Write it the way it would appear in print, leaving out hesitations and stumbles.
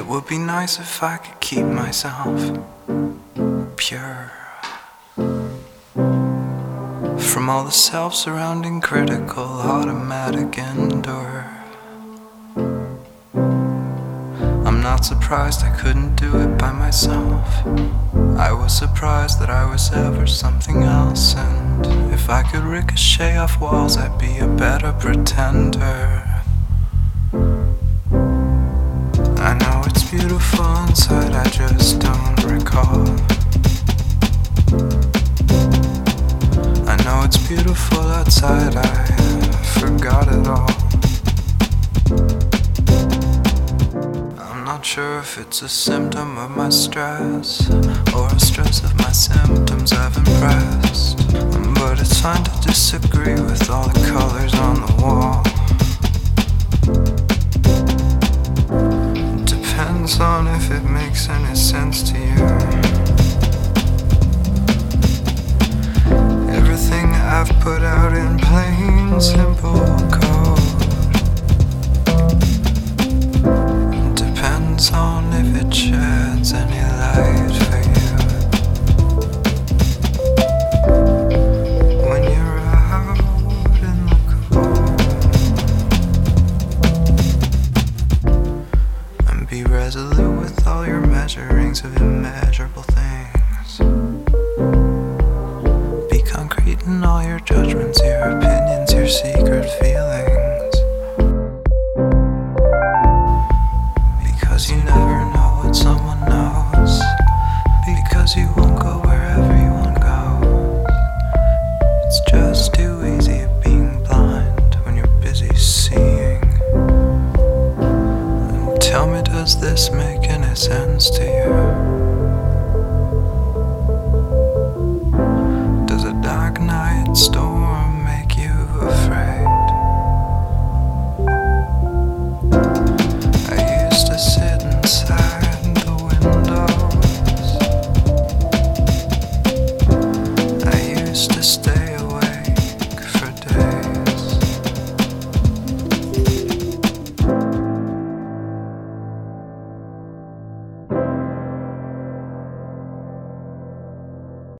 It would be nice if I could keep myself pure from all the self-surrounding, critical, automatic endure. I'm not surprised I couldn't do it by myself. I was surprised that I was ever something else, and if I could ricochet off walls, I'd be a better pretender. I know it's beautiful inside, I just don't recall. I know it's beautiful outside, I forgot it all. I'm not sure if it's a symptom of my stress or a stress of my symptoms I've impressed, but it's fine to disagree with all the colors on the wall. Depends on if it makes any sense to you. Everything I've put out in plain, simple code. Depends on if it sheds any light for you. When you're out in the cold, and be resolute with all your measurings of immeasurable things. Be concrete in all your judgments, your opinions, your secret feelings. Because you never know what someone knows. Because you won't go where everyone goes. It's just too easy being blind when you're busy seeing. And tell me, does this make any sense to you? Does a dark night storm